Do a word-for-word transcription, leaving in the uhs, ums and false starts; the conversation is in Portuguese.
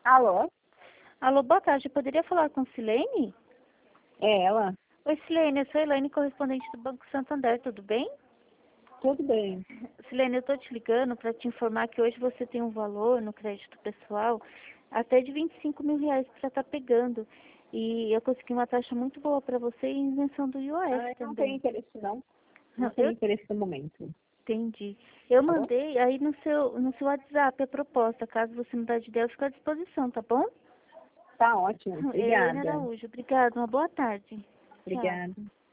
Alô? Alô, boa tarde. Eu poderia falar com Silene? É ela? Oi, Silene. Eu sou a Elaine, correspondente do Banco Santander. Tudo bem? Tudo bem. Silene, eu estou te ligando para te informar que hoje você tem um valor no crédito pessoal até de vinte e cinco mil reais para estar pegando. E eu consegui uma taxa muito boa para você e isenção do I O Ah, S eu não tenho também. interesse, não. Não Não, tenho eu interesse no momento. entendi. Eu Tá bom? mandei aí no seu, no seu WhatsApp a proposta. Caso você mudar de ideia, eu fico à disposição, tá bom? Tá ótimo. Elaine Obrigada. Araújo. Obrigada. Uma boa tarde. Tchau. Obrigada.